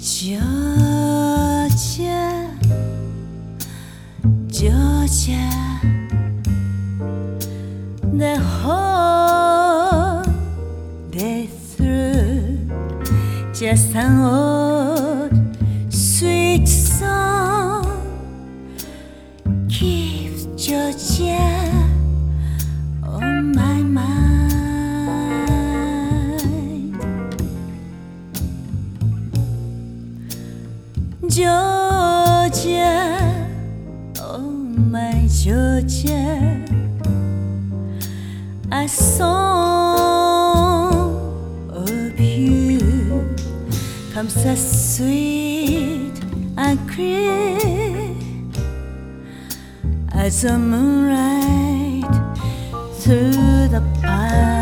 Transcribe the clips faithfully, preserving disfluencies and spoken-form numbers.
Georgia, Georgia, the whole day through, just an old sweet song keeps Georgia on my mind. Georgia, oh my Georgia, a song of you comes as sweet and clear as a moonlight through the pines.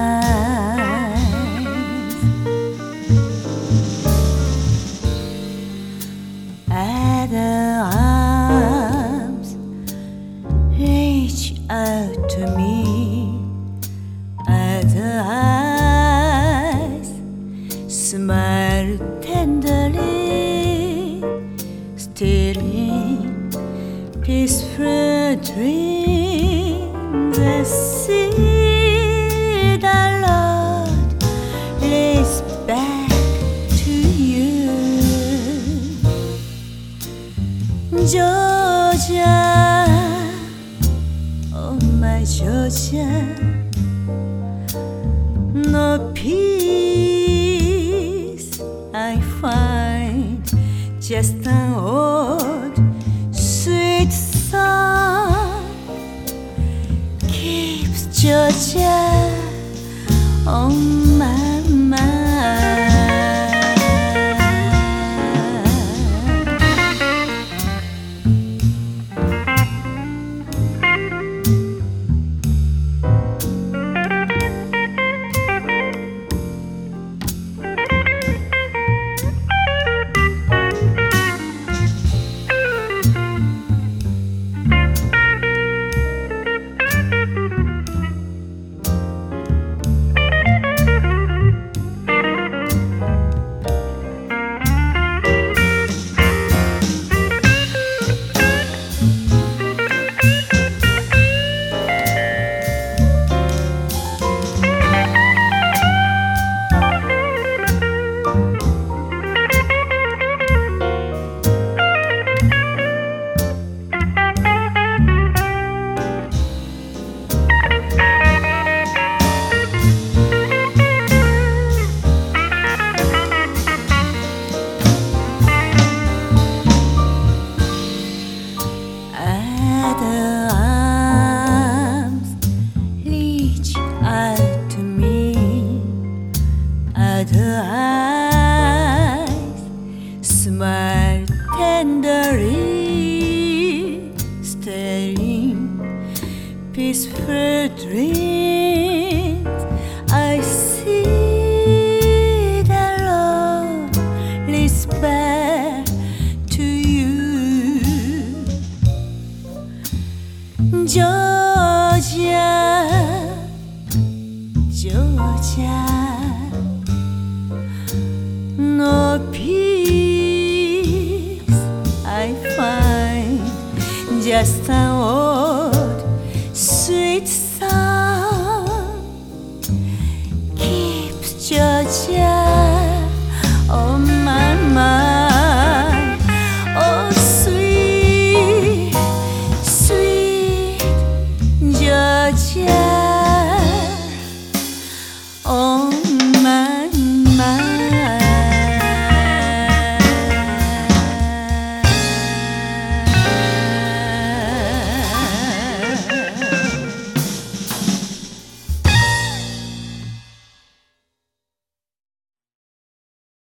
Other arms reach out to me, other eyes smile tenderly, stealing peaceful dreams. I see the Lord leads back to you, Georgia, oh my Georgia. No peace I find, just an old sweet song keeps Georgia on my mind. Other arms reach out to me, other eyes smile tenderly, staring peaceful dreams. I see the Lord leads back to you, Georgia, Georgia. No peace I find, just an old sweet song keeps Georgia on my mind. Oh sweet, sweet Georgia.